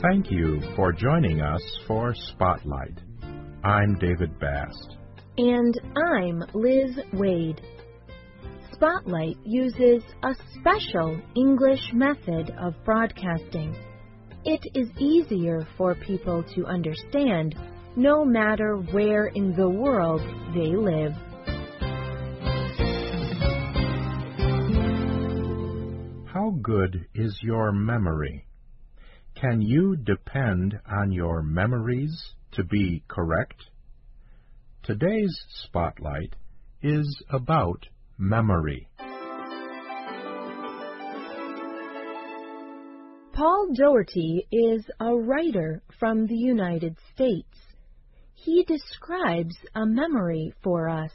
Thank you for joining us for Spotlight. I'm David Bast. And I'm Liz Wade. Spotlight uses a special English method of broadcasting. It is easier for people to understand no matter where in the world they live. How good is your memory? Can you depend on your memories to be correct? Today's Spotlight is about memory. Paul Doherty is a writer from the United States. He describes a memory for us.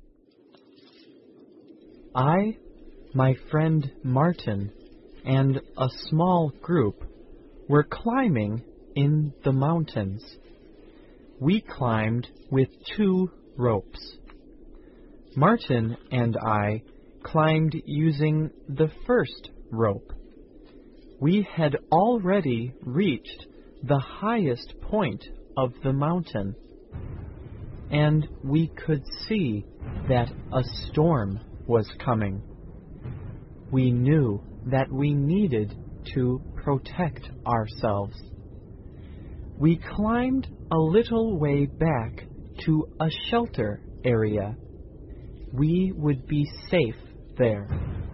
I, my friend Martin, and a small group were climbing in the mountains. We climbed with 2 ropes. Martin and I climbed using the first rope. We had already reached the highest point of the mountain, and we could see that a storm was coming. We knew that we needed to protect ourselves. We climbed a little way back to a shelter area. We would be safe there.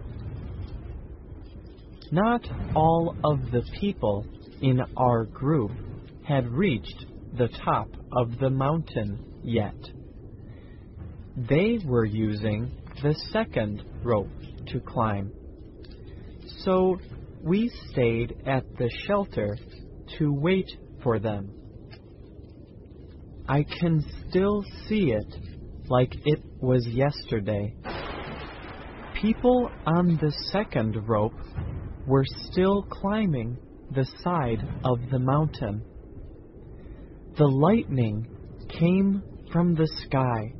Not all of the people in our group had reached the top of the mountain yet. They were using the second rope to climb. So we stayed at the shelter to wait for them. I can still see it like it was yesterday. People on the second rope were still climbing the side of the mountain. The lightning came from the sky.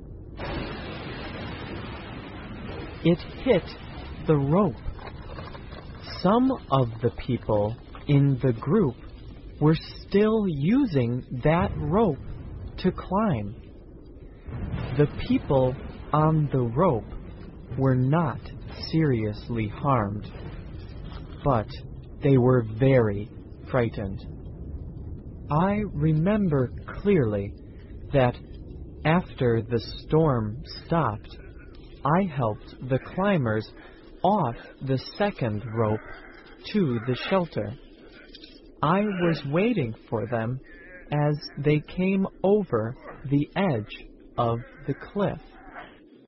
It hit the rope. Some of the people in the group were still using that rope to climb. The people on the rope were not seriously harmed, but they were very frightened. I remember clearly that after the storm stopped, I helped the climbers off the second rope to the shelter. I was waiting for them as they came over the edge of the cliff.